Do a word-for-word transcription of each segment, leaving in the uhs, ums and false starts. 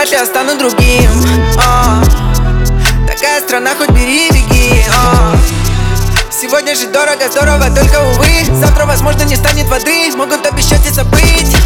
вряд ли стану другим. а. Такая страна, хоть бери и беги. а. Сегодня жить дорого, здорово, только увы. Завтра, возможно, не станет воды, могут обещать и забыть.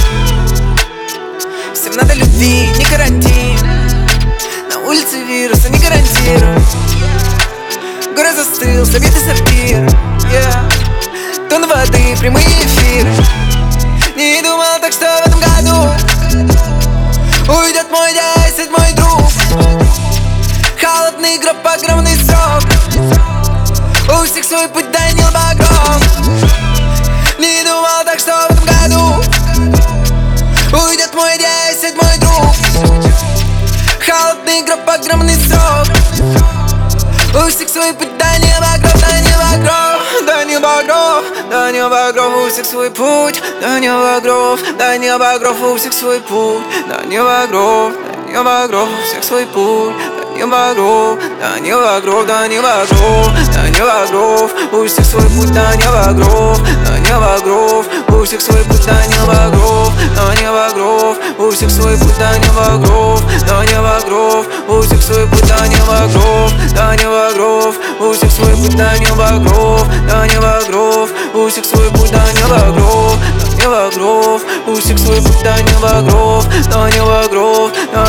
Всем надо любви, не карантин. На улице вируса не гарантирую. Город застыл, советы сортир. yeah. Тон воды, прямые эфиры. Не думал так, что в этом году уйдет мой десять, мой друг. Холодный гроб, огромный срок. У всех свой путь, Данил Багров. Не думал так, что в этом году уйдет мой десять, мой друг. Холодный гроб, огромный срок. У всех свой путь, Данил Багров, Данил Багров, Данил Багров, Данил Багров, у всех свой путь, Данил Багров, Данил Багров, у всех свой путь, Данил Багров, Данил Багров, у всех свой путь. Данил Багров, Данил Багров, Данил Багров, Данил Багров, у всех свой путь, Данил Багров, Данил Багров, у всех свой путь, Данил Багров, Данил Багров, у всех свой путь, Данил Багров, Данил Багров, у всех свой путь, Данил Багров, Данил Багров, у всех свой путь, Данил Багров, Данил Багров, у всех свой путь, Данил Багров, Данил Багров, у всех свой путь, Данил Багров, Данил Багров.